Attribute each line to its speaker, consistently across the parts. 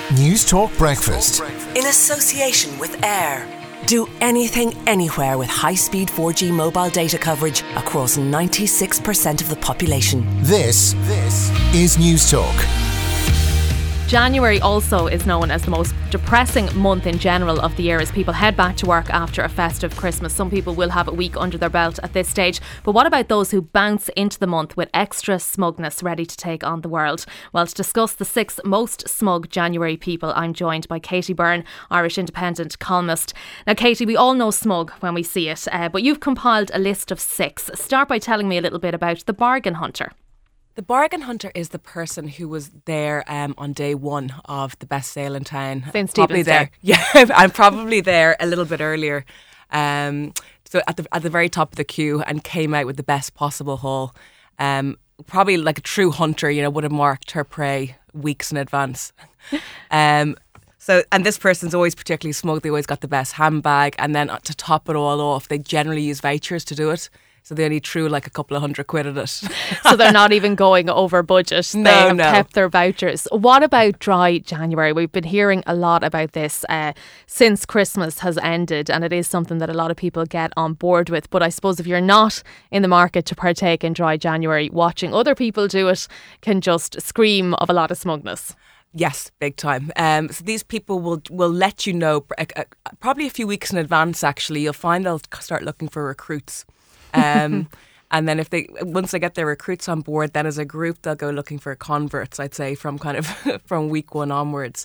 Speaker 1: News Talk Breakfast.
Speaker 2: In association with Air. Do anything, anywhere with high-speed 4G mobile data coverage across 96% of the population.
Speaker 1: This is News Talk.
Speaker 3: January also is known as the most depressing month in general of the year as people head back to work after a festive Christmas. Some people will have a week under their belt at this stage. But what about those who bounce into the month with extra smugness ready to take on the world? Well, to discuss the 6 most smug January people, I'm joined by Katie Byrne, Irish Independent columnist. Now, Katie, we all know smug when we see it, but you've compiled a list of 6. Start by telling me a little bit about the bargain hunter.
Speaker 4: The bargain hunter is the person who was there on day one of the best sale in town.
Speaker 3: St. Stephen's Day.
Speaker 4: Yeah, I'm probably there a little bit earlier. So at the very top of the queue and came out with the best possible haul. Probably like a true hunter, would have marked her prey weeks in advance. And this person's always particularly smug. They always got the best handbag. And then to top it all off, they generally use vouchers to do it. So they only threw like a couple of £100 at it.
Speaker 3: So they're not even going over budget. They have kept their vouchers. What about dry January? We've been hearing a lot about this since Christmas has ended, and it is something that a lot of people get on board with. But I suppose if you're not in the market to partake in dry January, watching other people do it can just scream of a lot of smugness.
Speaker 4: Yes, big time. So these people will let you know probably a few weeks in advance. Actually, you'll find they'll start looking for recruits. And then once they get their recruits on board, then as a group they'll go looking for converts, I'd say, from from week 1 onwards.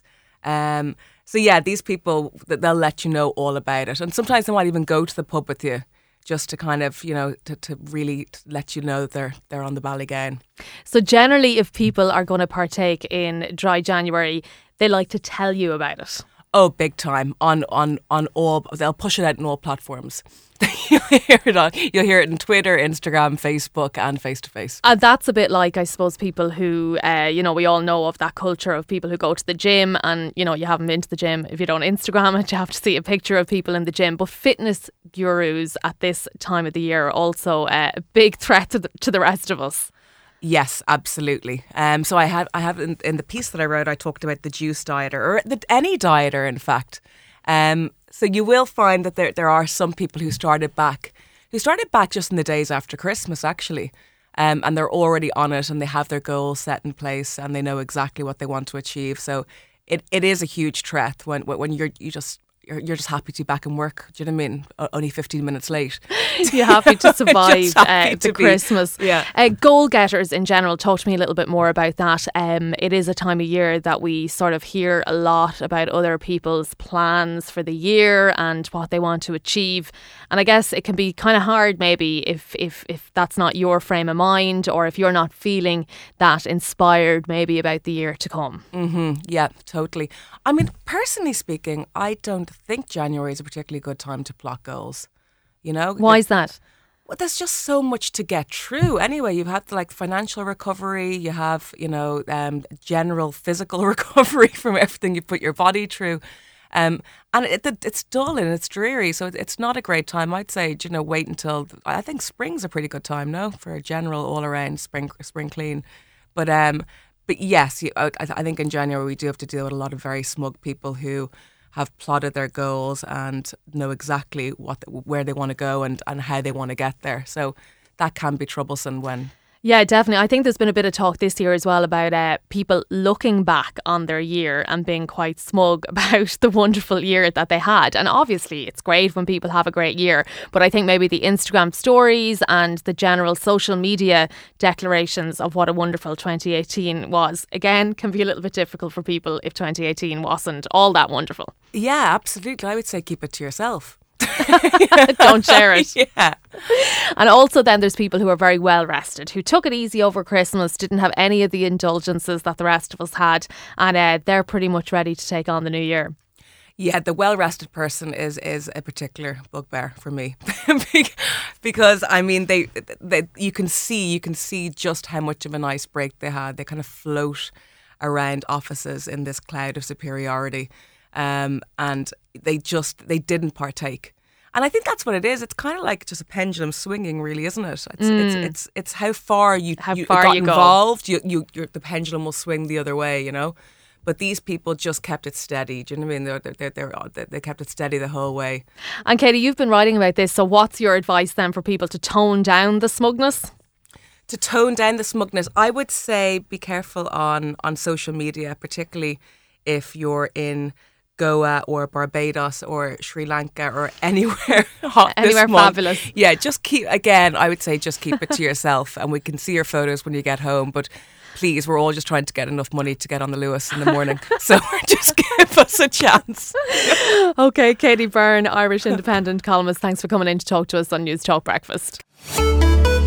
Speaker 4: So yeah, these people, they'll let you know all about it, and sometimes they might even go to the pub with you just to kind of to really let you know that they're on the Ballygown. So
Speaker 3: generally, if people are going to partake in dry January, they like to tell you about it.
Speaker 4: Oh, big time. On all, they'll push it out on all platforms. You'll hear it on Twitter, Instagram, Facebook, and face to face.
Speaker 3: And that's a bit like, I suppose, people who, we all know of that culture of people who go to the gym, and you haven't been to the gym. If you don't Instagram it, you have to see a picture of people in the gym. But fitness gurus at this time of the year are also a big threat to the rest of us.
Speaker 4: Yes, absolutely. So I have in the piece that I wrote, I talked about the juice dieter, or any dieter, in fact. So you will find that there are some people who started back just in the days after Christmas, actually, and they're already on it, and they have their goals set in place, and they know exactly what they want to achieve. So it is a huge threat when you're just happy to be back in work. Do you know what I mean? Only 15 minutes late.
Speaker 3: You're happy to survive Christmas.
Speaker 4: Yeah.
Speaker 3: Goal getters in general, talk to me a little bit more about that. It is a time of year that we sort of hear a lot about other people's plans for the year and what they want to achieve. And I guess it can be kind of hard maybe if that's not your frame of mind, or if you're not feeling that inspired maybe about the year to come.
Speaker 4: Mm-hmm. Yeah, totally. I mean, personally speaking, I don't think January is a particularly good time to plot goals.
Speaker 3: Why is that?
Speaker 4: Well, there's just so much to get through. Anyway, you've had financial recovery, you have general physical recovery from everything you put your body through, and it's dull and it's dreary. So it's not a great time. I'd say wait until, I think spring's a pretty good time, no, for a general all around spring clean, but yes, I think in January we do have to deal with a lot of very smug people who have plotted their goals and know exactly where they want to go and how they want to get there. So that can be troublesome when...
Speaker 3: Yeah, definitely. I think there's been a bit of talk this year as well about people looking back on their year and being quite smug about the wonderful year that they had. And obviously it's great when people have a great year, but I think maybe the Instagram stories and the general social media declarations of what a wonderful 2018 was, again, can be a little bit difficult for people if 2018 wasn't all that wonderful.
Speaker 4: Yeah, absolutely. I would say keep it to yourself.
Speaker 3: Don't share it.
Speaker 4: Yeah.
Speaker 3: And also then there's people who are very well rested, who took it easy over Christmas, didn't have any of the indulgences that the rest of us had, and they're pretty much ready to take on the new year.
Speaker 4: Yeah, the well-rested person is a particular bugbear for me because I mean they you can see just how much of a nice break they had. They kind of float around offices in this cloud of superiority, and they didn't partake. And I think that's what it is. It's kind of like just a pendulum swinging, really, isn't it? It's how far you got involved. The pendulum will swing the other way, you know. But these people just kept it steady. Do you know what I mean? They kept it steady the whole way.
Speaker 3: And Katie, you've been writing about this. So what's your advice then for people to tone down the smugness?
Speaker 4: To tone down the smugness, I would say be careful on social media, particularly if you're in Goa or Barbados or Sri Lanka or anywhere hot
Speaker 3: Anywhere
Speaker 4: this month.
Speaker 3: fabulous.
Speaker 4: Yeah, just keep it to yourself, and we can see your photos when you get home. But please, we're all just trying to get enough money to get on the Lewis in the morning. So just give us a chance.
Speaker 3: Okay, Katie Byrne, Irish Independent columnist, thanks for coming in to talk to us on News Talk Breakfast.